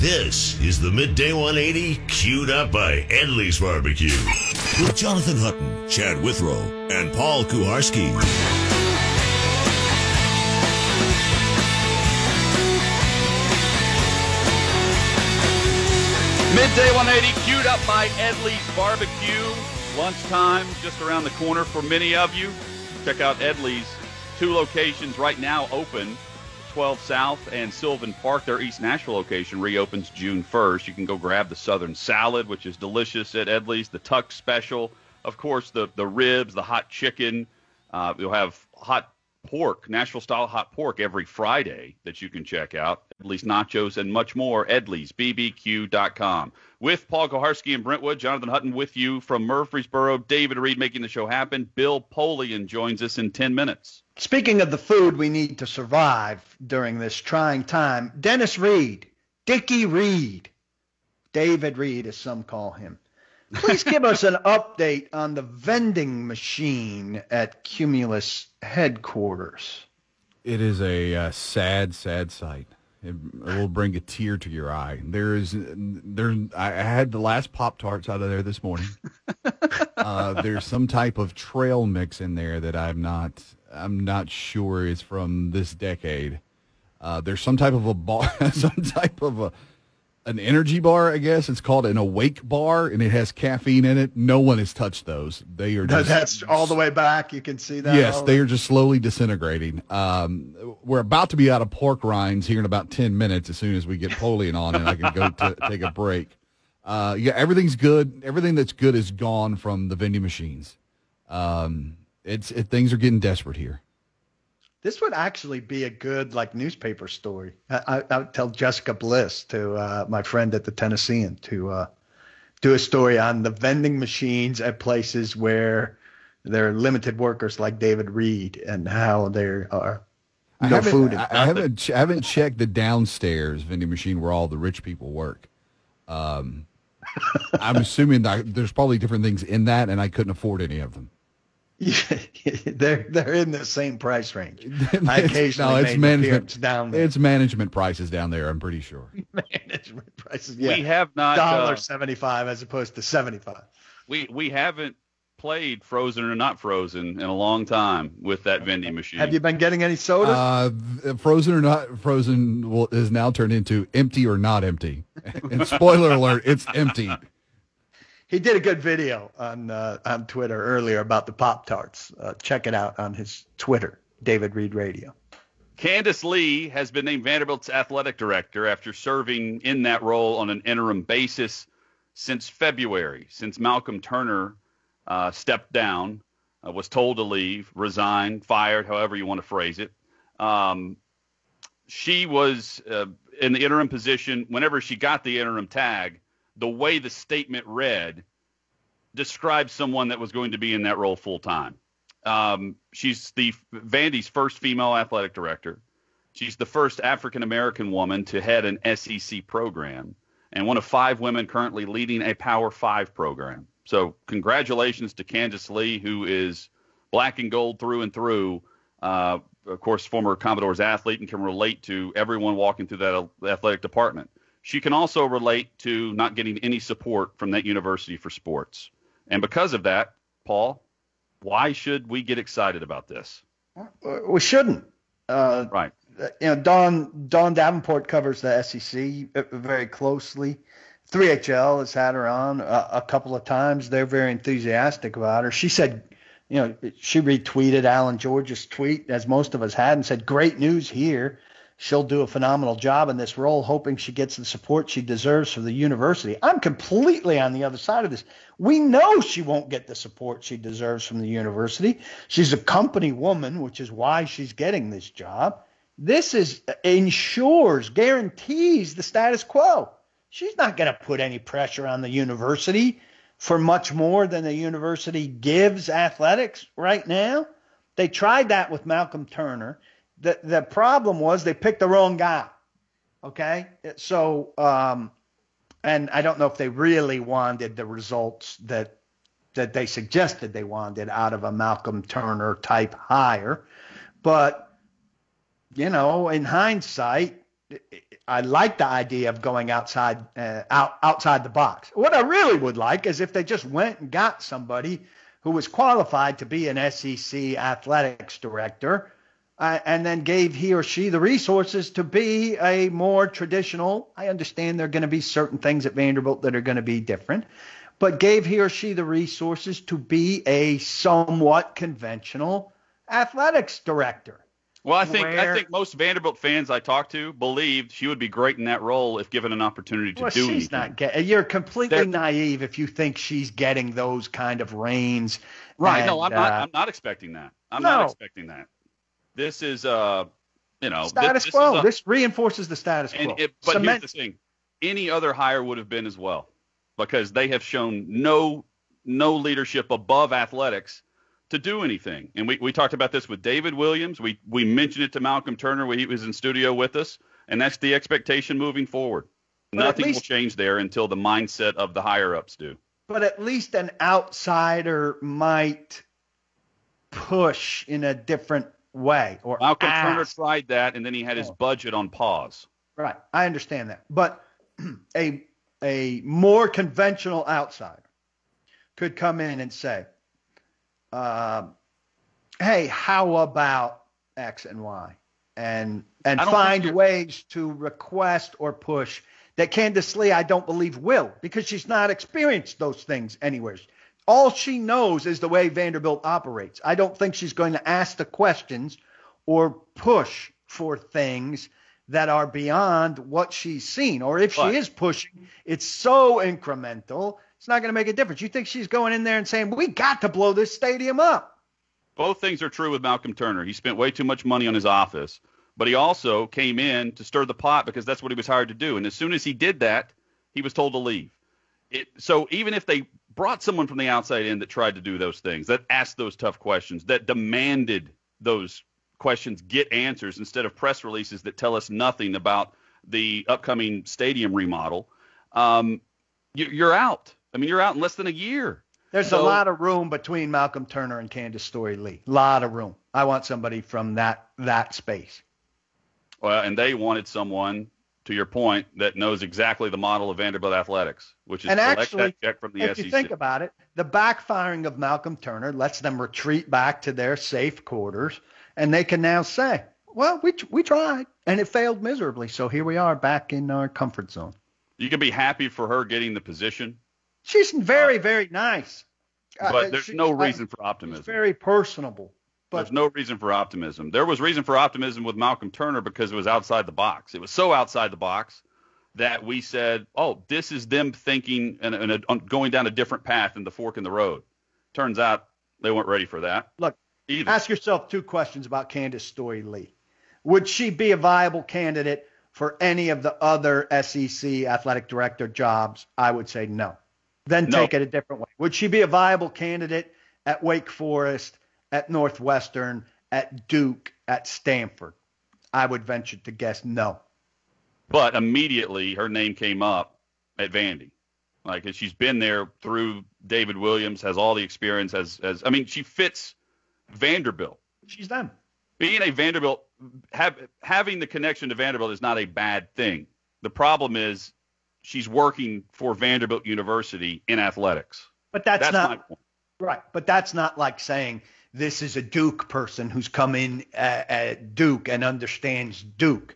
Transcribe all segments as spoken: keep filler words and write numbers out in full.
This is the Midday one eighty, queued up by Edley's Barbecue. With Jonathan Hutton, Chad Withrow, and Paul Kuharski. Midday one eighty, queued up by Edley's Barbecue. Lunchtime just around the corner for many of you. Check out Edley's. Two locations right now open. twelve South and Sylvan Park. Their East Nashville location reopens June first. You can go grab the Southern Salad, which is delicious at Edley's, the Tuck Special, of course, the, the ribs, the hot chicken. Uh, you'll have hot pork, Nashville-style hot pork every Friday that you can check out. Edley's Nachos and much more. Edleys B B Q dot com. With Paul Kuharski and Brentwood, Jonathan Hutton with you from Murfreesboro. David Reed making the show happen. Bill Polian joins us in ten minutes. Speaking of the food we need to survive during this trying time, Dennis Reed, Dickie Reed, David Reed as some call him. Please give us an update on the vending machine at Cumulus headquarters. It is a uh, sad, sad sight. It, it will bring a tear to your eye. There is, there. I had the last Pop-Tarts out of there this morning. uh, there's some type of trail mix in there that I'm not, I'm not sure is from this decade. Uh, there's some type of a bar, some type of a. An energy bar, I guess. It's called an Awake bar, and it has caffeine in it. No one has touched those. They are just, That's all the way back. You can see that. Yes, they are just slowly disintegrating. Um, we're about to be out of pork rinds here in about ten minutes as soon as we get Polian on, and I can go to take a break. Uh, yeah, everything's good. Everything that's good is gone from the vending machines. Um, it's it, things are getting desperate here. This would actually be a good like newspaper story. I, I, I would tell Jessica Bliss, to uh, my friend at the Tennessean, to uh, do a story on the vending machines at places where there are limited workers like David Reed and how there are I no haven't, food. I, I haven't ch- I haven't checked the downstairs vending machine where all the rich people work. Um, I'm assuming that there's probably different things in that, and I couldn't afford any of them. Yeah, they're they're in the same price range. I occasionally no, it's made management down there. It's management prices down there. I'm pretty sure. Management prices. Yeah. We have not dollar uh, seventy-five as opposed to seventy-five. We we haven't played Frozen or Not Frozen in a long time with that vending machine. Have you been getting any soda? Uh, frozen or Not Frozen will, is now turned into Empty or Not Empty. And spoiler alert, it's empty. He did a good video on uh, on Twitter earlier about the Pop-Tarts. Uh, check it out on his Twitter, David Reed Radio. Candace Lee has been named Vanderbilt's athletic director after serving in that role on an interim basis since February, since Malcolm Turner uh, stepped down, uh, was told to leave, resigned, fired, however you want to phrase it. Um, she was uh, in the interim position. Whenever she got the interim tag, the way the statement read described someone that was going to be in that role full time. Um, she's the Vandy's first female athletic director. She's the first African-American woman to head an S E C program and one of five women currently leading a Power Five program. So congratulations to Candace Lee, who is black and gold through and through. Uh, of course, former Commodores athlete and can relate to everyone walking through that athletic department. She can also relate to not getting any support from that university for sports. And because of that, Paul, why should we get excited about this? We shouldn't. Uh, right. You know, Dawn, Dawn Davenport covers the S E C very closely. three H L has had her on a, a couple of times. They're very enthusiastic about her. She said, you know, she retweeted Alan George's tweet, as most of us had, and said, great news here. She'll do a phenomenal job in this role, hoping she gets the support she deserves from the university. I'm completely on the other side of this. We know she won't get the support she deserves from the university. She's a company woman, which is why she's getting this job. This is ensures, guarantees the status quo. She's not going to put any pressure on the university for much more than the university gives athletics right now. They tried that with Malcolm Turner. The the problem was they picked the wrong guy, okay? So, um, and I don't know if they really wanted the results that that they suggested they wanted out of a Malcolm Turner type hire. But, you know, in hindsight, I like the idea of going outside uh, out, outside the box. What I really would like is if they just went and got somebody who was qualified to be an S E C athletics director, uh, and then gave he or she the resources to be a more traditional. I understand there are going to be certain things at Vanderbilt that are going to be different, but gave he or she the resources to be a somewhat conventional athletics director. Well, I think Where, I think most Vanderbilt fans I talked to believed she would be great in that role if given an opportunity to well, do she's anything. not get, you're completely They're, naive if you think she's getting those kind of reins. Right? And, no, I'm not. uh, I'm not expecting that. I'm no. not expecting that. This is, uh, you know, status this, this quo. Is a, this reinforces the status quo. and it, but Cement, here's the thing: any other hire would have been as well, because they have shown no no leadership above athletics to do anything. And we, we talked about this with David Williams. We we mentioned it to Malcolm Turner when he was in studio with us, and that's the expectation moving forward. But Nothing least, will change there until the mindset of the higher-ups do. But at least an outsider might push in a different way. Or Malcolm ask. Turner tried that, and then he had his Oh. budget on pause. Right. I understand that. But a a more conventional outsider could come in and say, uh, hey, how about X and Y? And and I don't find think ways to request or push that Candace Lee, I don't believe, will, because she's not experienced those things anywhere. All she knows is the way Vanderbilt operates. I don't think she's going to ask the questions or push for things that are beyond what she's seen. Or if she But- is pushing, it's so incremental, it's not going to make a difference. You think she's going in there and saying, we got to blow this stadium up? Both things are true with Malcolm Turner. He spent way too much money on his office, but he also came in to stir the pot because that's what he was hired to do. And as soon as he did that, he was told to leave. It, so even if they brought someone from the outside in that tried to do those things, that asked those tough questions, that demanded those questions get answers instead of press releases that tell us nothing about the upcoming stadium remodel, um, you, you're out. I mean, you're out in less than a year. There's So- a lot of room between Malcolm Turner and Candace Story Lee. A lot of room. I want somebody from that that space. Well, and they wanted someone, to your point, that knows exactly the model of Vanderbilt athletics, which is And collect actually, that check from the if S E C. you think about it, the backfiring of Malcolm Turner lets them retreat back to their safe quarters, and they can now say, well, we we tried, and it failed miserably. So here we are back in our comfort zone. You can be happy for her getting the position, She's very, very nice. but Uh, there's she- no I- reason for She's optimism. very personable. But There's no reason for optimism. There was reason for optimism with Malcolm Turner because it was outside the box. It was so outside the box that we said, oh, this is them thinking and, and a, going down a different path in the fork in the road. Turns out they weren't ready for that. look, either. ask yourself two questions about Candace Story Lee. Would she be a viable candidate for any of the other S E C athletic director jobs? I would say no. Then No. take it a different way. Would she be a viable candidate at Wake Forest, at Northwestern, at Duke, at Stanford? I would venture to guess no. But immediately her name came up at Vandy. Like, she's been there through David Williams, has all the experience, as, as I mean, she fits Vanderbilt. She's them. Being a Vanderbilt, have, having the connection to Vanderbilt is not a bad thing. The problem is she's working for Vanderbilt University in athletics. But that's, That's not my point. right. But that's not like saying this is a Duke person who's come in at, at Duke and understands Duke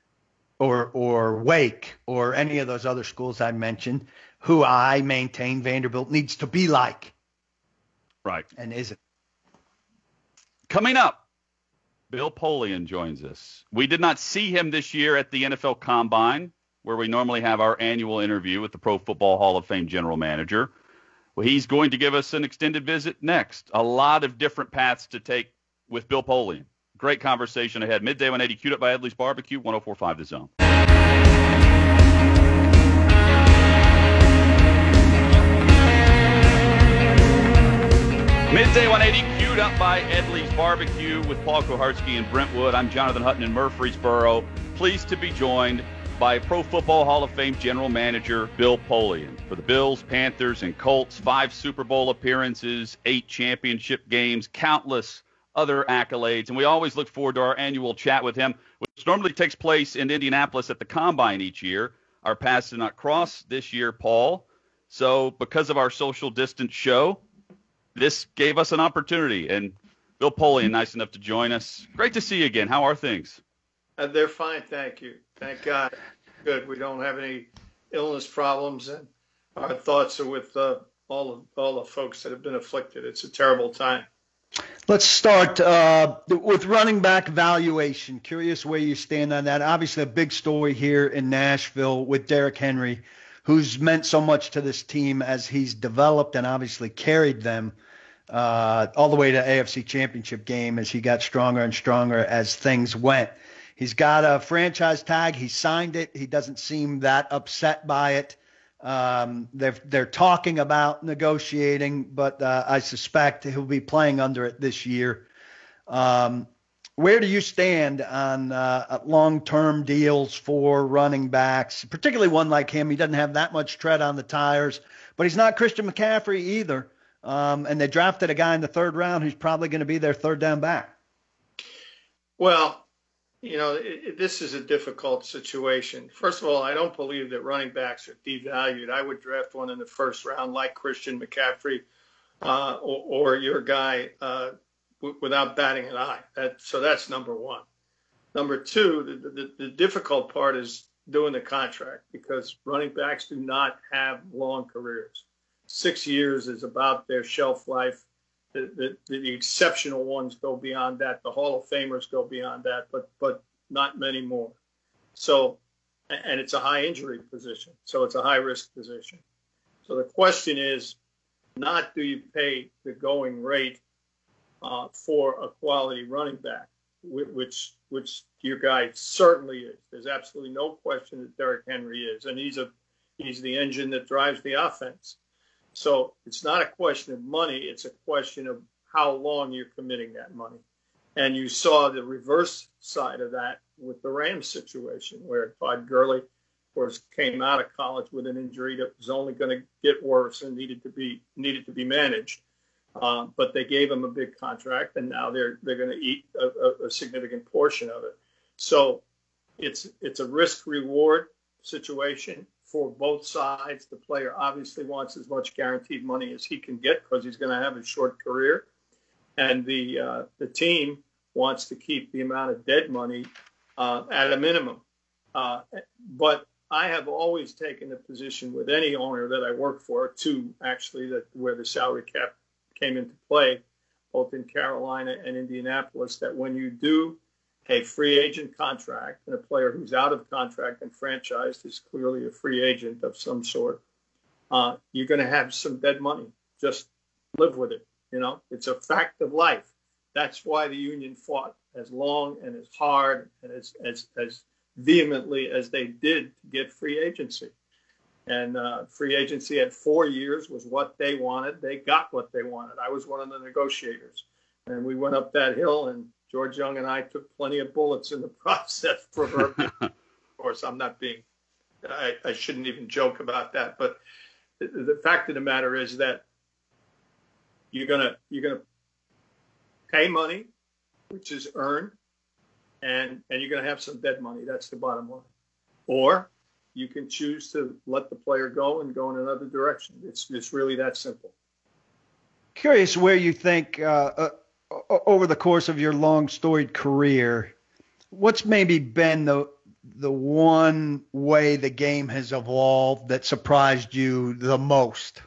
or or Wake or any of those other schools I mentioned, who I maintain Vanderbilt needs to be like Right. and isn't. Coming up, Bill Polian joins us. We did not see him this year at the N F L Combine, where we normally have our annual interview with the Pro Football Hall of Fame general manager. Well, he's going to give us an extended visit next. A lot of different paths to take with Bill Polian. Great conversation ahead. Midday one eighty, queued up by Edley's Barbecue, one oh four point five The Zone. Midday one eighty, queued up by Edley's Barbecue with Paul Kuharsky and Brentwood. I'm Jonathan Hutton in Murfreesboro. Pleased to be joined by Pro Football Hall of Fame general manager Bill Polian. For the Bills, Panthers, and Colts, five Super Bowl appearances, eight championship games, countless other accolades. And we always look forward to our annual chat with him, which normally takes place in Indianapolis at the Combine each year. Our paths did not cross this year, Paul. So because of our social distance show, this gave us an opportunity. And Bill Polian, nice enough to join us. Great to see you again. How are things? Uh, they're fine, thank you. Thank God. Good. We don't have any illness problems, and our thoughts are with uh, all of all the folks that have been afflicted. It's a terrible time. Let's start uh, with running back valuation. Curious where you stand on that. Obviously, a big story here in Nashville with Derrick Henry, who's meant so much to this team as he's developed and obviously carried them uh, all the way to A F C Championship game as he got stronger and stronger as things went. He's got a franchise tag. He signed it. He doesn't seem that upset by it. Um, they're they're talking about negotiating, but uh, I suspect he'll be playing under it this year. Um, where do you stand on uh, long-term deals for running backs, particularly one like him? He doesn't have that much tread on the tires, but he's not Christian McCaffrey either. Um, and they drafted a guy in the third round who's probably going to be their third down back. Well, you know, it, it, this is a difficult situation. First of all, I don't believe that running backs are devalued. I would draft one in the first round like Christian McCaffrey uh, or, or your guy uh, w- without batting an eye. That, so that's number one. Number two, the, the, the difficult part is doing the contract because running backs do not have long careers. Six years is about their shelf life. The, the, the exceptional ones go beyond that. The Hall of Famers go beyond that, but but not many more. So, and it's a high injury position. So it's a high risk position. So the question is not do you pay the going rate uh, for a quality running back, which which your guy certainly is. There's absolutely no question that Derrick Henry is, and he's a he's the engine that drives the offense. So it's not a question of money. It's a question of how long you're committing that money. And you saw the reverse side of that with the Rams situation where Todd Gurley, of course, came out of college with an injury that was only going to get worse and needed to be needed to be managed. Uh, but they gave him a big contract, and now they're they're going to eat a, a, a significant portion of it. So it's it's a risk reward situation for both sides. The player obviously wants as much guaranteed money as he can get because he's going to have a short career. And the uh, the team wants to keep the amount of dead money uh, at a minimum. Uh, but I have always taken the position with any owner that I work for, two actually, that where the salary cap came into play, both in Carolina and Indianapolis, that when you do a free agent contract, and a player who's out of contract and franchised is clearly a free agent of some sort, uh, you're going to have some dead money. Just live with it. You know, it's a fact of life. That's why the union fought as long and as hard and as as, as vehemently as they did to get free agency. And uh, free agency at four years was what they wanted. They got what they wanted. I was one of the negotiators. And we went up that hill, and George Young and I took plenty of bullets in the process. Proverbially. Of course, I'm not being, I, I shouldn't even joke about that. But the, the fact of the matter is that you're gonna you're gonna pay money, which is earned, and and you're gonna have some dead money. That's the bottom line. Or you can choose to let the player go and go in another direction. It's it's really that simple. Curious where you think uh, uh, over the course of your long storied career, what's maybe been the the one way the game has evolved that surprised you the most?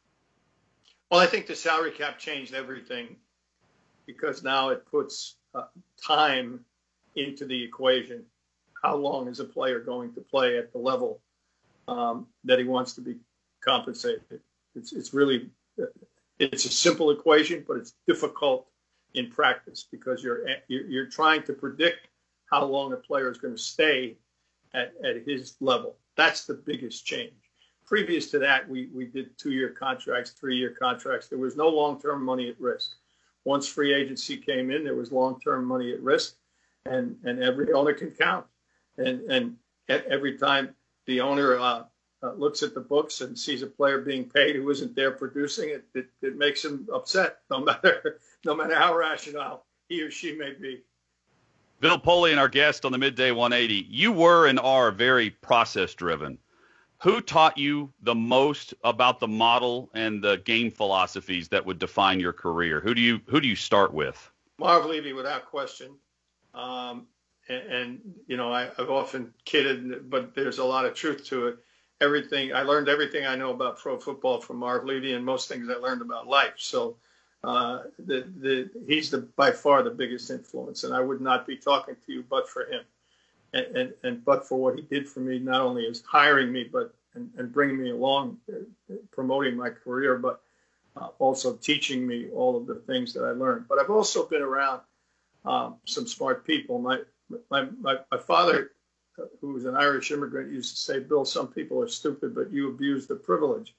Well, I think the salary cap changed everything because now it puts uh, time into the equation. How long is a player going to play at the level um, that he wants to be compensated? It's it's really it's a simple equation, but it's difficult in practice because you're you're, you're trying to predict how long a player is going to stay at, at his level. That's the biggest change. Previous to that, we, we did two-year contracts, three-year contracts. There was no long-term money at risk. Once free agency came in, there was long-term money at risk, and, and every owner can count. And, and every time the owner uh, uh, looks at the books and sees a player being paid who isn't there producing, it, it, it makes him upset, no matter no matter how rational he or she may be. Bill Polian, our guest on the Midday one eighty, you were and are very process-driven. Who taught you the most about the model and the game philosophies that would define your career? Who do you who do you start with? Marv Levy, without question. Um, and, and, you know, I, I've often kidded, but there's a lot of truth to it. Everything I learned everything I know about pro football from Marv Levy, and most things I learned about life. So uh, the, the, he's the by far the biggest influence, and I would not be talking to you but for him. And, and, and but for what he did for me, not only as hiring me, but and, and bringing me along, uh, promoting my career, but uh, also teaching me all of the things that I learned. But I've also been around um, some smart people. My, my my my father, who was an Irish immigrant, used to say, "Bill, some people are stupid, but you abuse the privilege."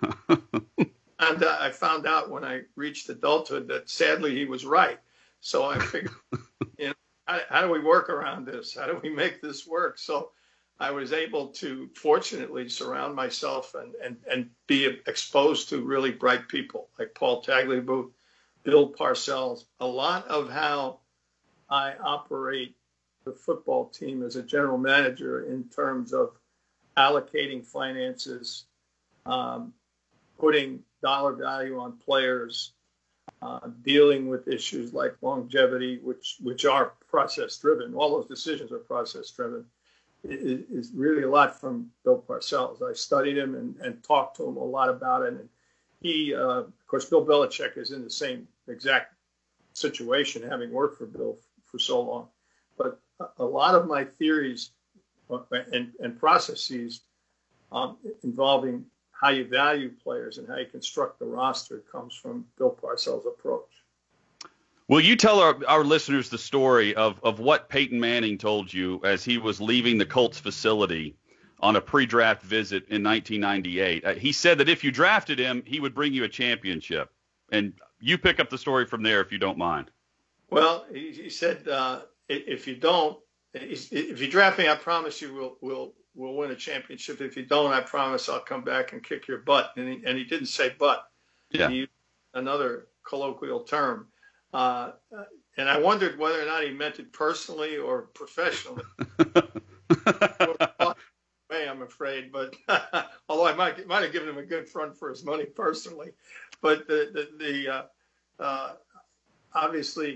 And uh, I found out when I reached adulthood that sadly he was right. So I figured, you know. How, how do we work around this? How do we make this work? So I was able to, fortunately, surround myself and, and, and be exposed to really bright people like Paul Tagliabue, Bill Parcells. A lot of how I operate the football team as a general manager in terms of allocating finances, um, putting dollar value on players, Uh, dealing with issues like longevity, which which are process driven. All those decisions are process driven. Is, is really a lot from Bill Parcells. I studied him and, and talked to him a lot about it. And he, uh, of course, Bill Belichick is in the same exact situation, having worked for Bill for so long. But a, a lot of my theories and, and processes um, involving how you value players and how you construct the roster comes from Bill Parcells' approach. Will you tell our, our listeners the story of, of what Peyton Manning told you as he was leaving the Colts facility on a pre-draft visit in nineteen ninety-eight? Uh, he said that if you drafted him, he would bring you a championship. And you pick up the story from there if you don't mind. Well, he, he said, uh, if you don't, if you draft me, I promise you we'll, we'll, we'll win a championship. If you don't, I promise I'll come back and kick your butt. And he, and he didn't say butt. Yeah. He used another colloquial term. Uh, and I wondered whether or not he meant it personally or professionally. Way, I'm afraid. But although I might might have given him a good front for his money personally. But the, the, the uh, uh, obviously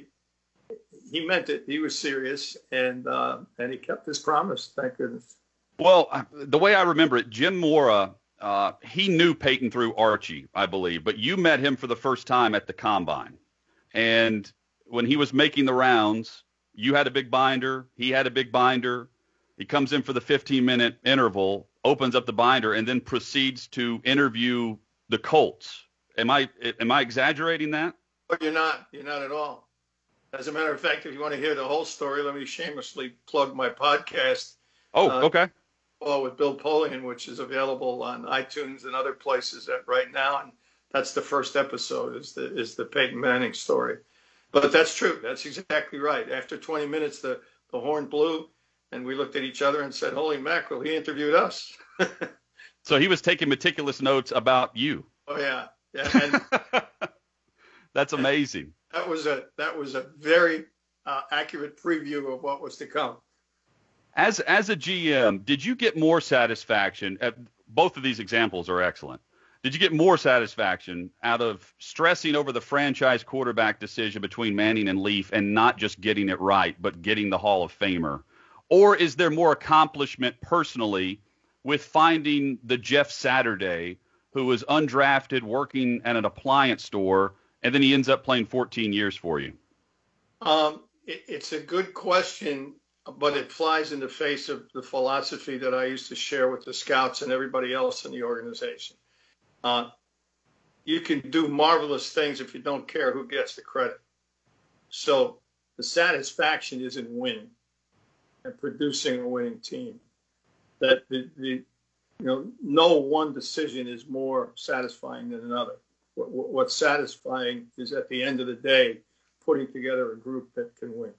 he meant it. He was serious. And, uh, and he kept his promise. Thank goodness. Well, the way I remember it, Jim Mora, uh, he knew Peyton through Archie, I believe, but you met him for the first time at the Combine. And when he was making the rounds, you had a big binder, he had a big binder. He comes in for the fifteen-minute interval, opens up the binder, and then proceeds to interview the Colts. Am I am I exaggerating that? Oh, you're not. You're not at all. As a matter of fact, if you want to hear the whole story, let me shamelessly plug my podcast. Oh, uh, okay. Well, with Bill Polian, which is available on iTunes and other places at right now, and that's the first episode is the is the Peyton Manning story. But that's true. That's exactly right. After twenty minutes, the, the horn blew, and we looked at each other and said, "Holy mackerel, he interviewed us." So he was taking meticulous notes about you. Oh yeah, yeah. And that's amazing. That was a that was a very uh, accurate preview of what was to come. As as a G M, did you get more satisfaction? At, both of these examples are excellent. Did you get more satisfaction out of stressing over the franchise quarterback decision between Manning and Leaf and not just getting it right, but getting the Hall of Famer? Or is there more accomplishment personally with finding the Jeff Saturday who was undrafted working at an appliance store, and then he ends up playing fourteen years for you? Um, it, it's a good question, but it flies in the face of the philosophy that I used to share with the scouts and everybody else in the organization. Uh, you can do marvelous things if you don't care who gets the credit. So the satisfaction is in winning and producing a winning team. That the, the you know no one decision is more satisfying than another. What, what's satisfying is at the end of the day putting together a group that can win.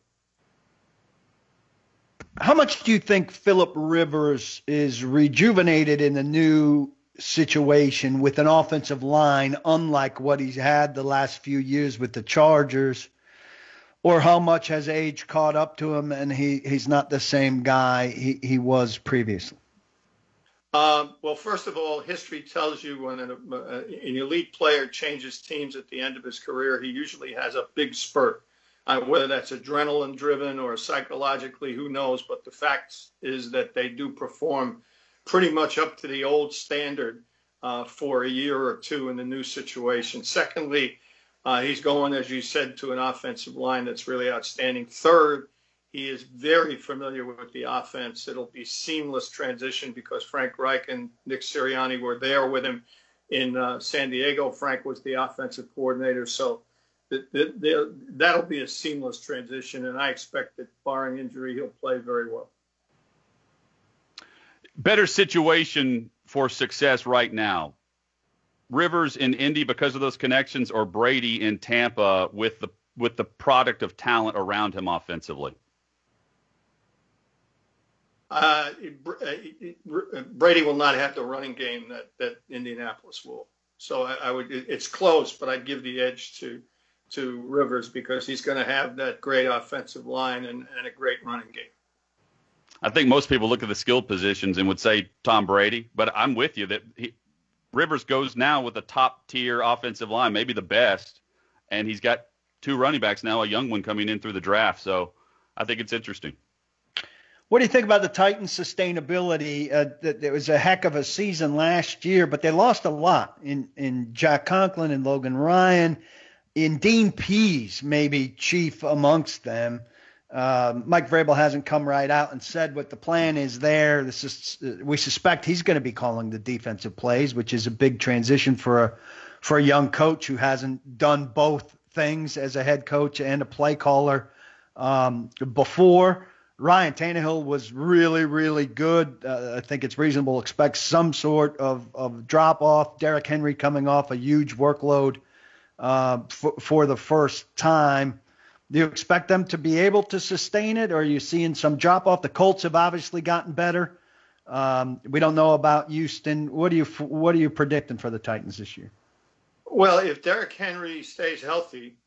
How much do you think Phillip Rivers is rejuvenated in the new situation with an offensive line unlike what he's had the last few years with the Chargers? or how much has age caught up to him and he, he's not the same guy he, he was previously? Um, well, first of all, history tells you when an, uh, an elite player changes teams at the end of his career, he usually has a big spurt. Uh, whether that's adrenaline driven or psychologically, who knows? But the fact is that they do perform pretty much up to the old standard uh, for a year or two in the new situation. Secondly, uh, he's going, as you said, to an offensive line that's really outstanding. Third, he is very familiar with the offense. It'll be seamless transition because Frank Reich and Nick Sirianni were there with him in uh, San Diego. Frank was the offensive coordinator. So the, the, the, that'll be a seamless transition, and I expect that, barring injury, he'll play very well. Better situation for success right now, Rivers in Indy because of those connections, or Brady in Tampa with the with the product of talent around him offensively? Uh, Brady will not have the running game that, that Indianapolis will. So I, I would, it's close, but I'd give the edge to to Rivers because he's going to have that great offensive line and, and a great running game. I think most people look at the skill positions and would say Tom Brady, but I'm with you that he, Rivers goes now with a top-tier offensive line, maybe the best, and he's got two running backs now, a young one coming in through the draft. So I think it's interesting. What do you think about the Titans' sustainability? Uh, it was a heck of a season last year, but they lost a lot in, in Jack Conklin and Logan Ryan, in Dean Pease, maybe chief amongst them. Uh, Mike Vrabel hasn't come right out and said what the plan is there. This is, uh, we suspect he's going to be calling the defensive plays, which is a big transition for a for a young coach who hasn't done both things as a head coach and a play caller um, before. Ryan Tannehill was really, really good. Uh, I think it's reasonable to expect some sort of, of drop-off. Derrick Henry coming off a huge workload uh, for, for the first time. Do you expect them to be able to sustain it, or are you seeing some drop-off? The Colts have obviously gotten better. Um, we don't know about Houston. What are you What are you predicting for the Titans this year? Well, if Derrick Henry stays healthy,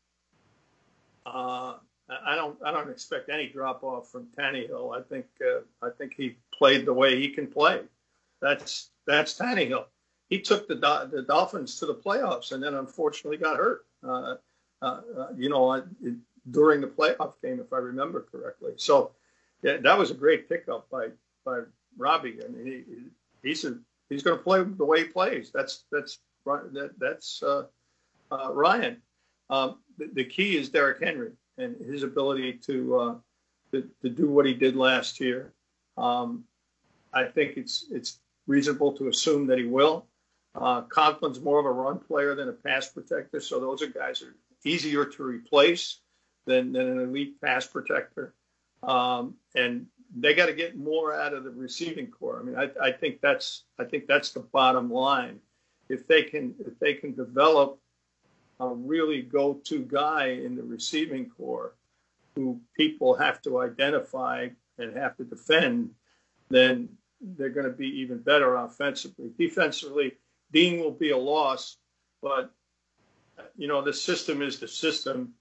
uh, I don't I don't expect any drop off from Tannehill. I think uh, I think he played the way he can play. That's that's Tannehill. He took the the Dolphins to the playoffs and then unfortunately got hurt. Uh, uh, you know, it, during the playoff game, if I remember correctly. So yeah, that was a great pickup by by Robbie. I mean, he, he's a, he's going to play the way he plays. That's that's that, that's uh, uh, Ryan. Um, the, the key is Derrick Henry and his ability to, uh, to to do what he did last year. Um, I think it's it's reasonable to assume that he will. Uh, Conklin's more of a run player than a pass protector, so those are guys that are easier to replace than, than an elite pass protector. Um, and they got to get more out of the receiving core. I mean, I, I think that's I think that's the bottom line. If they can if they can develop a really go-to guy in the receiving core who people have to identify and have to defend, then they're going to be even better offensively. Defensively, Dean will be a loss, but, you know, the system is the system.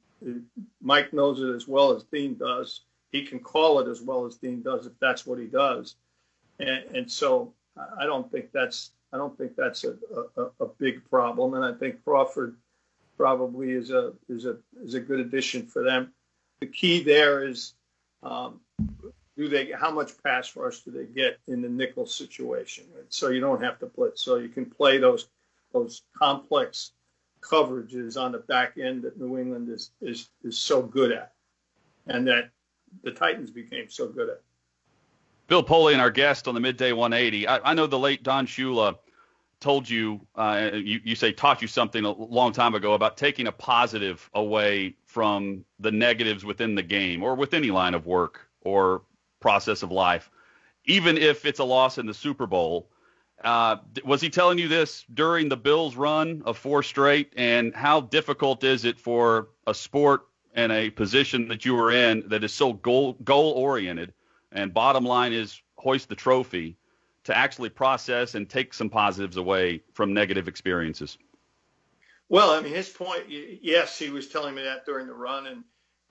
Mike knows it as well as Dean does. He can call it as well as Dean does if that's what he does. And, and so I don't think that's I don't think that's a, a, a big problem. And I think Crawford probably is a is a is a good addition for them. The key there is um, do they how much pass rush do they get in the nickel situation? So you don't have to blitz. So you can play those those complex coverages on the back end that New England is is is so good at, and that the Titans became so good at. Bill Polian, our guest on the Midday one eighty. I, I know the late Don Shula told you, uh, you, you say taught you something a long time ago about taking a positive away from the negatives within the game or with any line of work or process of life, even if it's a loss in the Super Bowl. Uh, was he telling you this during the Bills' run of four straight? And how difficult is it for a sport and a position that you were in that is so goal goal oriented and bottom line is hoist the trophy, to actually process and take some positives away from negative experiences? Well, I mean, his point, yes, he was telling me that during the run, and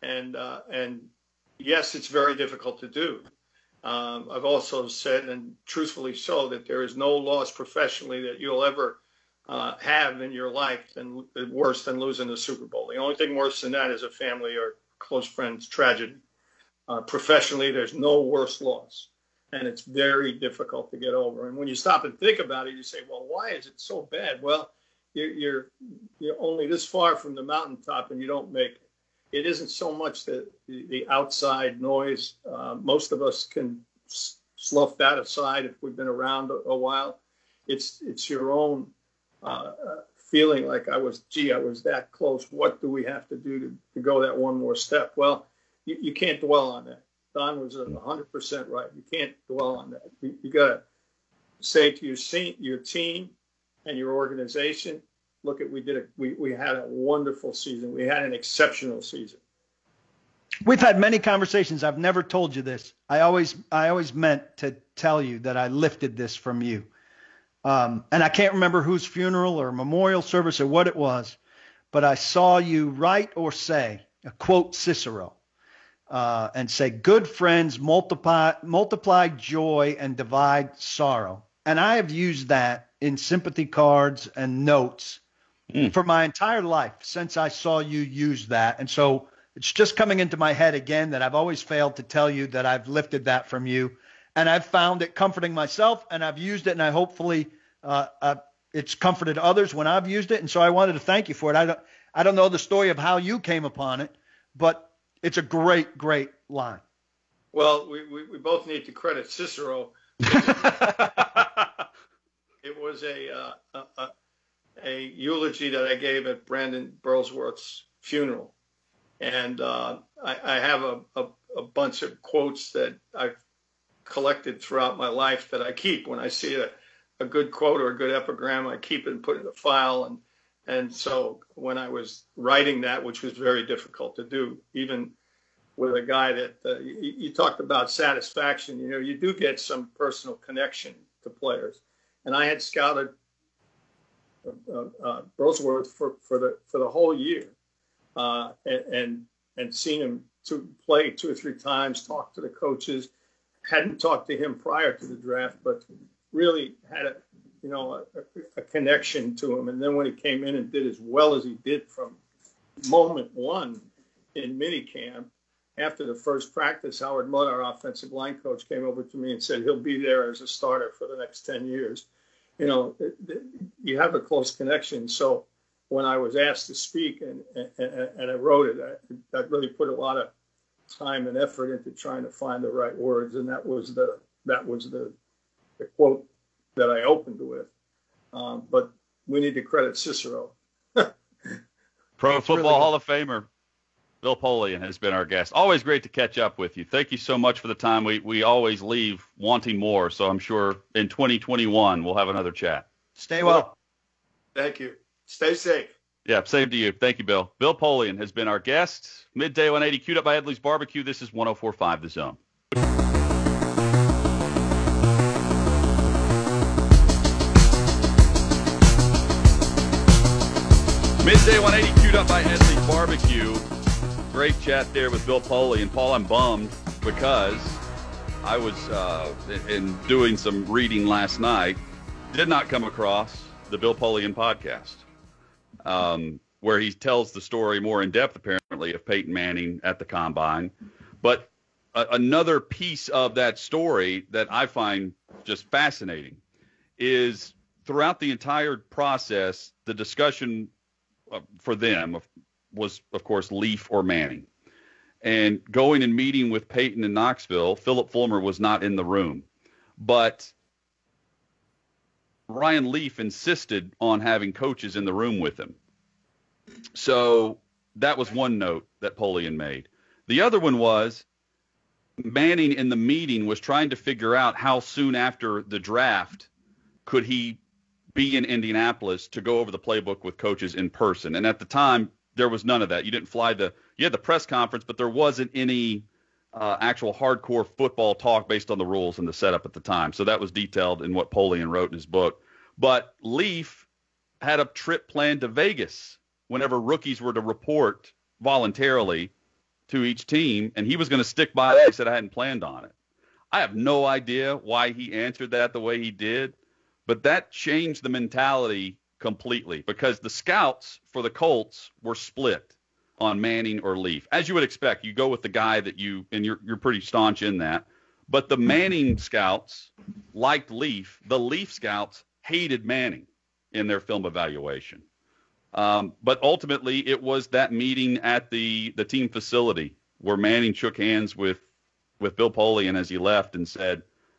And, uh, and yes, it's very difficult to do. Um, I've also said, and truthfully so, that there is no loss professionally that you'll ever uh, have in your life than worse than losing the Super Bowl. The only thing worse than that is a family or close friend's tragedy. Uh, professionally, there's no worse loss, and it's very difficult to get over. And when you stop and think about it, you say, well, why is it so bad? Well, you're, you're, you're only this far from the mountaintop and you don't make it. It isn't so much the, the, the outside noise. Uh, most of us can s- slough that aside if we've been around a, a while. It's it's your own uh, uh, feeling like I was, gee, I was that close. What do we have to do to, to go that one more step? Well, you, you can't dwell on that. Don was one hundred percent right. You can't dwell on that. You, you got to say to your, se- your team and your organization, look, at we did a, we, we had a wonderful season. We had an exceptional season. We've had many conversations. I've never told you this. I always I always meant to tell you that I lifted this from you. Um, and I can't remember whose funeral or memorial service or what it was, but I saw you write or say, a quote Cicero, uh, and say, good friends multiply, multiply joy and divide sorrow. And I have used that in sympathy cards and notes Mm. for my entire life since I saw you use that. And so it's just coming into my head again that I've always failed to tell you that I've lifted that from you. And I've found it comforting myself, and I've used it, and I hopefully uh, uh, it's comforted others when I've used it. And so I wanted to thank you for it. I don't, I don't know the story of how you came upon it, but it's a great, great line. Well, we, we, we both need to credit Cicero. It was a, uh, a, a a eulogy that I gave at Brandon Burlsworth's funeral. And uh, I, I have a, a, a bunch of quotes that I've collected throughout my life that I keep. When I see a, a good quote or a good epigram, I keep it and put it in a file. And, and so when I was writing that, which was very difficult to do, even with a guy that uh, you, you talked about satisfaction, you know, you do get some personal connection to players. And I had scouted Uh, uh, Burlsworth for, for the for the whole year, uh, and, and and seen him to play two or three times, talked to the coaches, hadn't talked to him prior to the draft, but really had a you know a, a connection to him. And then when he came in and did as well as he did from moment one in minicamp, after the first practice, Howard Mudd, our offensive line coach, came over to me and said he'll be there as a starter for the next ten years. You know, you have a close connection. So when I was asked to speak and and, and I wrote it, I, I really put a lot of time and effort into trying to find the right words, and that was the that was the, the quote that I opened with. Um, but we need to credit Cicero. Pro Football really Hall of Famer Bill Polian has been our guest. Always great to catch up with you. Thank you so much for the time. We we always leave wanting more, so I'm sure in twenty twenty-one we'll have another chat. Stay well. Thank you. Stay safe. Yeah, same to you. Thank you, Bill. Bill Polian has been our guest. Midday one eighty, queued up by Edley's Barbecue. This is one oh four point five The Zone. Midday one eighty, queued up by Edley's Barbecue. Great chat there with Bill Polian. Paul, I'm bummed because I was uh, in doing some reading last night, did not come across the Bill Polian podcast, um, where he tells the story more in depth, apparently, of Peyton Manning at the Combine. But a- another piece of that story that I find just fascinating is throughout the entire process, the discussion uh, for them was, of course, Leaf or Manning. And going and meeting with Peyton in Knoxville, Philip Fulmer was not in the room. But Ryan Leaf insisted on having coaches in the room with him. So that was one note that Polian made. The other one was Manning in the meeting was trying to figure out how soon after the draft could he be in Indianapolis to go over the playbook with coaches in person. And at the time, there was none of that. You didn't fly the – you had the press conference, but there wasn't any uh, actual hardcore football talk based on the rules and the setup at the time. So that was detailed in what Polian wrote in his book. But Leaf had a trip planned to Vegas whenever rookies were to report voluntarily to each team, and he was going to stick by that. He said, I hadn't planned on it. I have no idea why he answered that the way he did, but that changed the mentality completely because the scouts for the Colts were split on Manning or Leaf. As you would expect, you go with the guy that you, and you're you're pretty staunch in that. But the Manning scouts liked Leaf. The Leaf scouts hated Manning in their film evaluation. Um, but ultimately, it was that meeting at the, the team facility where Manning shook hands with, with Bill Polian as he left and said,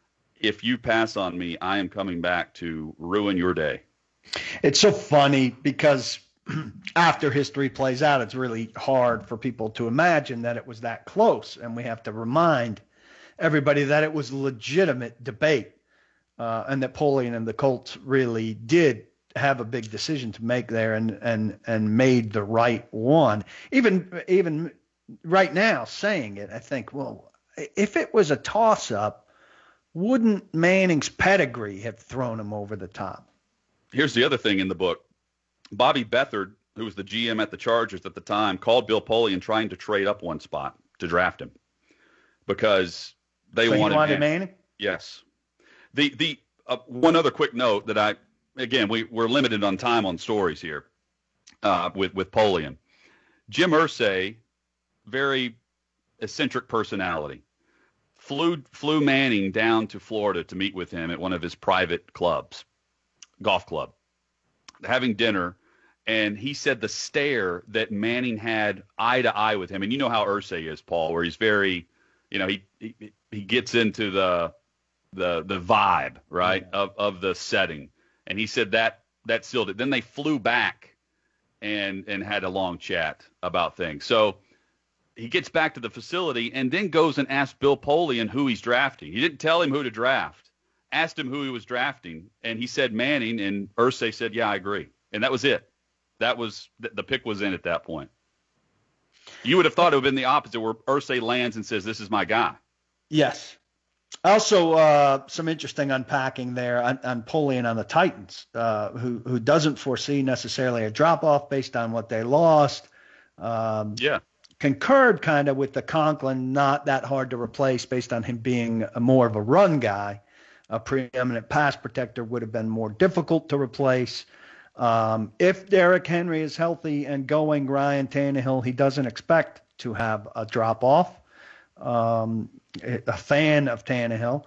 if you pass on me, I am coming back to ruin your day. It's so funny because after history plays out, it's really hard for people to imagine that it was that close. And we have to remind everybody that it was legitimate debate uh, and that Polian and the Colts really did have a big decision to make there and, and, and made the right one. Even, even right now saying it, I think, well, if it was a toss up, wouldn't Manning's pedigree have thrown him over the top? Here's the other thing in the book. Bobby Beathard, who was the G M at the Chargers at the time, called Bill Polian trying to trade up one spot to draft him because they so wanted, wanted Manning. Manning. Yes. The the uh, one other quick note that I again we we're limited on time on stories here uh, with with Polian. Jim Irsay, very eccentric personality, flew flew Manning down to Florida to meet with him at one of his private clubs, golf club, having dinner. And he said the stare that Manning had eye to eye with him, and you know how Irsay is, Paul, where he's very, you know, he he, he gets into the the the vibe, right, yeah. of of the setting. And he said that that sealed it. Then they flew back and and had a long chat about things. So he gets back to the facility and then goes and asks Bill Polian who he's drafting. He didn't tell him who to draft. Asked him who he was drafting, and he said Manning, and Irsay said, yeah, I agree. And that was it. That was the pick was in at that point. You would have thought it would have been the opposite, where Irsay lands and says, this is my guy. Yes. Also, uh, some interesting unpacking there on, on Polian on the Titans, uh, who who doesn't foresee necessarily a drop-off based on what they lost. Um, yeah. Concurred kind of with the Conklin, not that hard to replace based on him being a more of a run guy. A preeminent pass protector would have been more difficult to replace. Um, if Derrick Henry is healthy and going, Ryan Tannehill, he doesn't expect to have a drop-off. Um, a fan of Tannehill.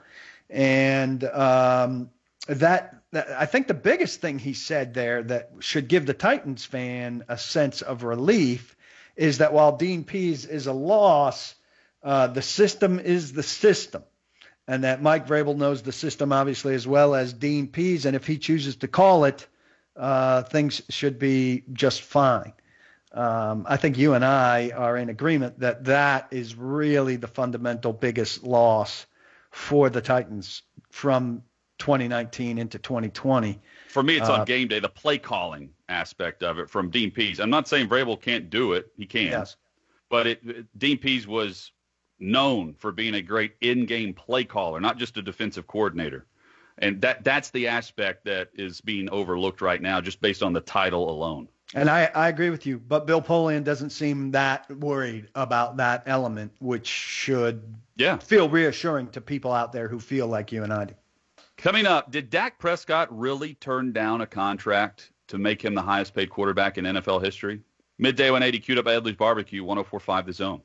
And um, that, that I think the biggest thing he said there that should give the Titans fan a sense of relief is that while Dean Pease is a loss, uh, the system is the system. And that Mike Vrabel knows the system obviously as well as Dean Pease. And if he chooses to call it, uh, things should be just fine. Um, I think you and I are in agreement that that is really the fundamental biggest loss for the Titans from twenty nineteen into twenty twenty. For me, it's uh, on game day, the play calling aspect of it from Dean Pease. I'm not saying Vrabel can't do it. He can. Yes. But it, it, Dean Pease was known for being a great in-game play caller, not just a defensive coordinator. And that that's the aspect that is being overlooked right now just based on the title alone. And I, I agree with you, but Bill Polian doesn't seem that worried about that element, which should yeah. feel reassuring to people out there who feel like you and I do. Coming up, did Dak Prescott really turn down a contract to make him the highest paid quarterback in N F L history? Midday one eighty, queued up by Edley's Barbecue, one oh four point five The Zone.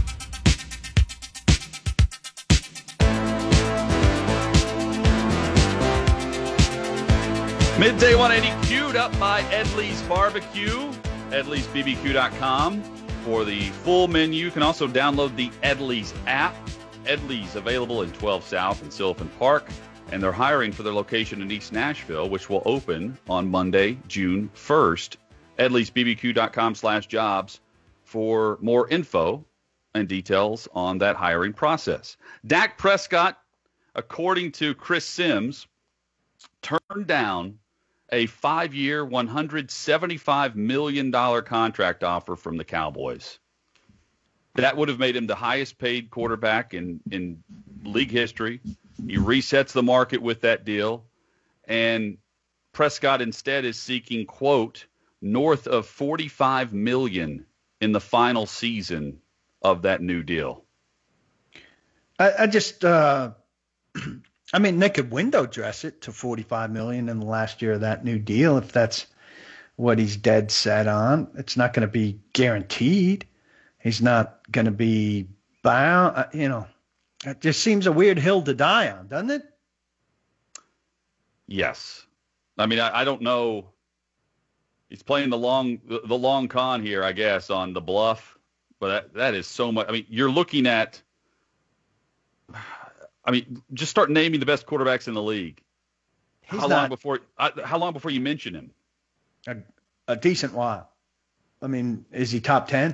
Midday one eighty, queued up by Edley's Barbecue, edleys b b q dot com for the full menu. You can also download the Edley's app. Edley's available in twelve South and Sylvan Park, and they're hiring for their location in East Nashville, which will open on Monday, June first. edleys b b q dot com slash jobs for more info and details on that hiring process. Dak Prescott, according to Chris Sims, turned down a five-year, one hundred seventy-five million dollars contract offer from the Cowboys. That would have made him the highest-paid quarterback in, in league history. He resets the market with that deal. And Prescott instead is seeking, quote, north of forty-five million dollars in the final season of that new deal? I, I just, uh, I mean, they could window dress it to forty-five million dollars in the last year of that new deal if that's what he's dead set on. It's not going to be guaranteed. He's not going to be bound. Uh, you know, it just seems a weird hill to die on, doesn't it? Yes. I mean, I, I don't know. He's playing the long the, the long con here, I guess, on the bluff. But that, that is so much. I mean, you're looking at, I mean, just start naming the best quarterbacks in the league. He's how not, long before I, how long before you mention him? A, a decent while. I mean, is he top ten?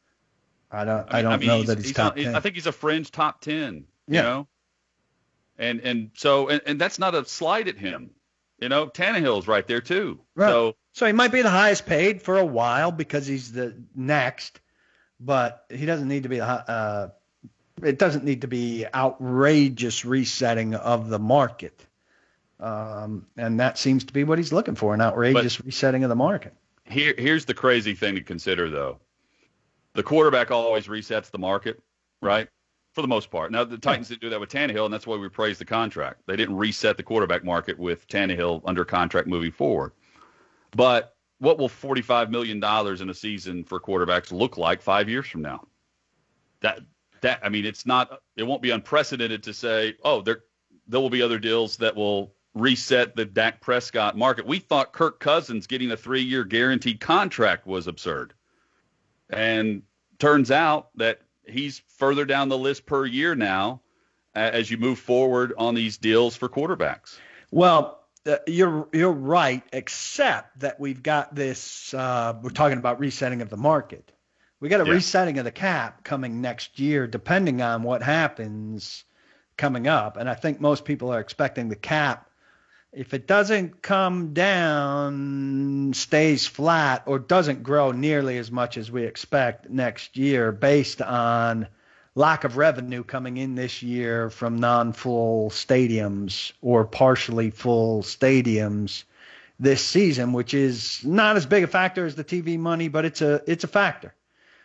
I don't. I, mean, I don't I mean, know he's, that he's, he's top on, ten. I think he's a fringe top ten. You yeah. know, and and so and, and that's not a slight at him. You know, Tannehill's right there too. Right. So so he might be the highest paid for a while because he's the next, but he doesn't need to be the. Uh, it doesn't need to be outrageous resetting of the market. Um, and that seems to be what he's looking for, an outrageous but resetting of the market. Here, here's the crazy thing to consider, though. The quarterback always resets the market, right, for the most part. Now, the Titans didn't do that with Tannehill, and that's why we praised the contract. They didn't reset the quarterback market with Tannehill under contract moving forward. But what will forty-five million dollars in a season for quarterbacks look like five years from now? That, that I mean, it's not – it won't be unprecedented to say, oh, there there will be other deals that will – reset the Dak Prescott market. We thought Kirk Cousins getting a three-year guaranteed contract was absurd. And turns out that he's further down the list per year now as you move forward on these deals for quarterbacks. Well, uh, you're you're right, except that we've got this uh, we're talking about resetting of the market. We got a yeah. resetting of the cap coming next year, depending on what happens coming up. And I think most people are expecting the cap, if it doesn't come down, stays flat, or doesn't grow nearly as much as we expect next year based on lack of revenue coming in this year from non-full stadiums or partially full stadiums this season, which is not as big a factor as the T V money, but it's a it's a factor.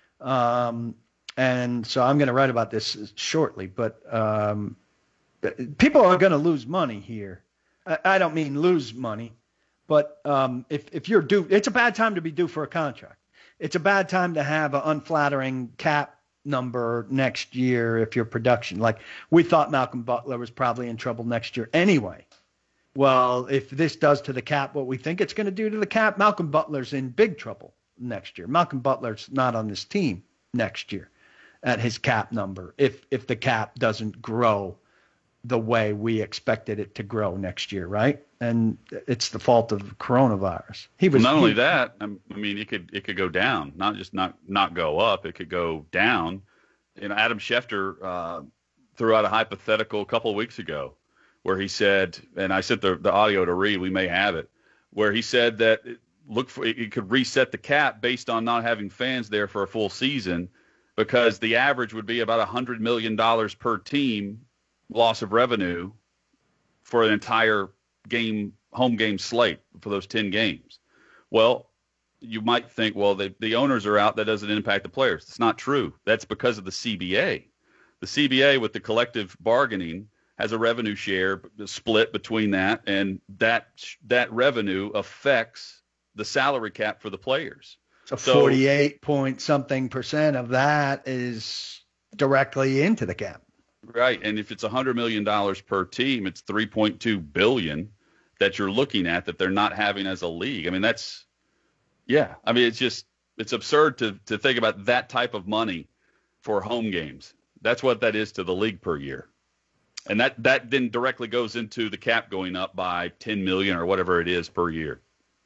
Um, and so I'm going to write about this shortly, but um, people are going to lose money here. I don't mean lose money, but um, if, if you're due, it's a bad time to be due for a contract. It's a bad time to have an unflattering cap number next year if your production, like we thought Malcolm Butler was probably in trouble next year anyway. Well, if this does to the cap what we think it's going to do to the cap, Malcolm Butler's in big trouble next year. Malcolm Butler's not on this team next year at his cap number if if the cap doesn't grow the way we expected it to grow next year, right? And it's the fault of coronavirus. He was well, not only he, that. I mean, it could it could go down, not just not not go up. It could go down. You know, Adam Schefter uh, threw out a hypothetical a couple of weeks ago, where he said, and I sent the the audio to Reed. We may have it, where he said that it, look for it could reset the cap based on not having fans there for a full season, because the average would be about a hundred million dollars per team loss of revenue for an entire game, home game slate for those ten games. Well, you might think, well, the, the owners are out. That doesn't impact the players. It's not true. That's because of the C B A. The C B A with the collective bargaining has a revenue share split between that, and that that revenue affects the salary cap for the players. So, so forty-eight point something percent of that is directly into the cap. Right, and if it's one hundred million dollars per team, it's three point two billion dollars that you're looking at that they're not having as a league. I mean, that's, yeah, I mean, it's just, it's absurd to to think about that type of money for home games. That's what that is to the league per year. And that, that then directly goes into the cap going up by ten million dollars or whatever it is per year.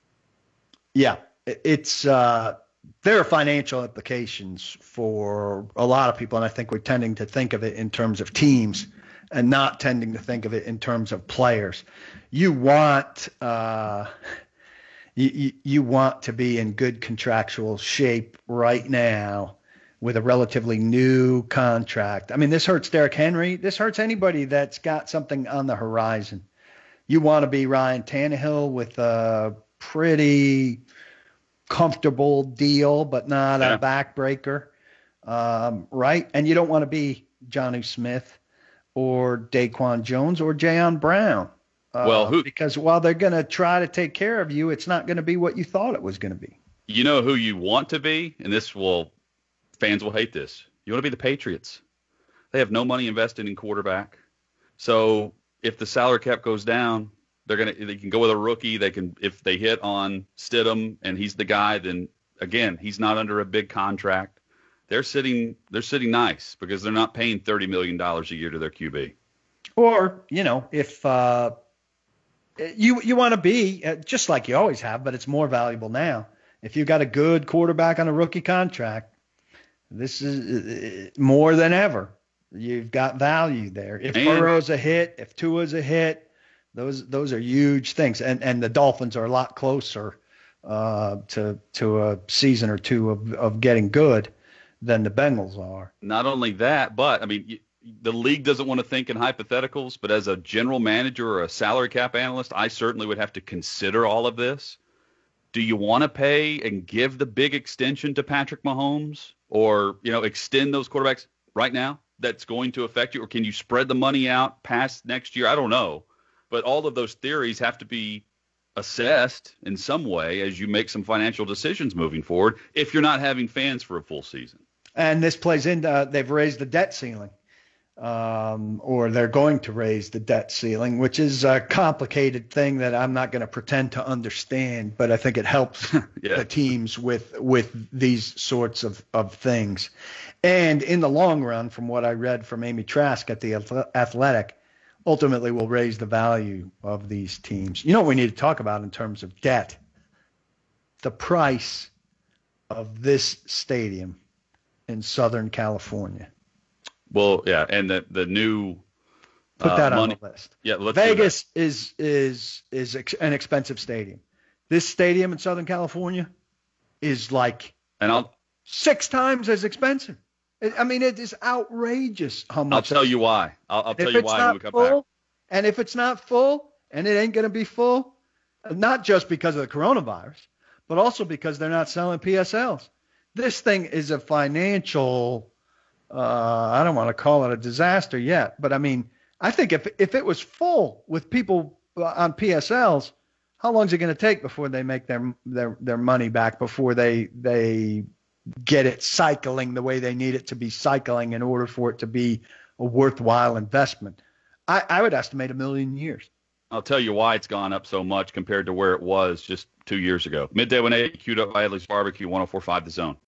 Yeah, it's uh, there are financial implications for a lot of people, and I think we're tending to think of it in terms of teams and not tending to think of it in terms of players. You want uh, you, you want to be in good contractual shape right now with a relatively new contract. I mean, this hurts Derrick Henry. This hurts anybody that's got something on the horizon. You want to be Ryan Tannehill with a pretty comfortable deal, but not yeah. a backbreaker. um, right? And you don't want to be Jonnu Smith or Daquan Jones or Jayon Brown. Uh, well, who, because while they're going to try to take care of you, it's not going to be what you thought it was going to be. You know who you want to be, and this will fans will hate this. You want to be the Patriots. They have no money invested in quarterback. So if the salary cap goes down, they're gonna they can go with a rookie. They can if they hit on Stidham and he's the guy, then again he's not under a big contract. They're sitting they're sitting nice because they're not paying thirty million dollars a year to their Q B. Or you know if uh, you you want to be uh, just like you always have, but it's more valuable now. If you got a good quarterback on a rookie contract, this is uh, more than ever. You've got value there. If and, Burrow's a hit, if Tua's a hit, those those are huge things. And and the Dolphins are a lot closer uh, to to a season or two of, of getting good than the Bengals are. Not only that, but I mean, you, the league doesn't want to think in hypotheticals. But as a general manager or a salary cap analyst, I certainly would have to consider all of this. Do you want to pay and give the big extension to Patrick Mahomes, or you know, extend those quarterbacks right now? That's going to affect you, or can you spread the money out past next year? I don't know, but all of those theories have to be assessed in some way as you make some financial decisions moving forward. If you're not having fans for a full season, and this plays into uh, they've raised the debt ceiling, um, or they're going to raise the debt ceiling, which is a complicated thing that I'm not going to pretend to understand, but I think it helps yeah. the teams with with these sorts of of things. And in the long run, from what I read from Amy Trask at the Athletic, ultimately will raise the value of these teams. You know what we need to talk about in terms of debt? The price of this stadium in Southern California. Well, yeah, and the the new put that uh, on money. the list. Yeah, let's Vegas is is is ex- an expensive stadium. This stadium in Southern California is like and I'll six times as expensive. I mean, it is outrageous how much. I'll tell you why. I'll, I'll tell if you it's why not when we come full, back. And if it's not full, and it ain't going to be full, not just because of the coronavirus, but also because they're not selling P S Ls. This thing is a financial, uh, I don't want to call it a disaster yet, but I mean, I think if if it was full with people on P S Ls, how long is it going to take before they make their their their money back, before they they get it cycling the way they need it to be cycling in order for it to be a worthwhile investment? I, I would estimate a million years. I'll tell you why it's gone up so much compared to where it was just two years ago. Midday one eighty, queued up by Edley's Barbecue, one oh four point five The Zone.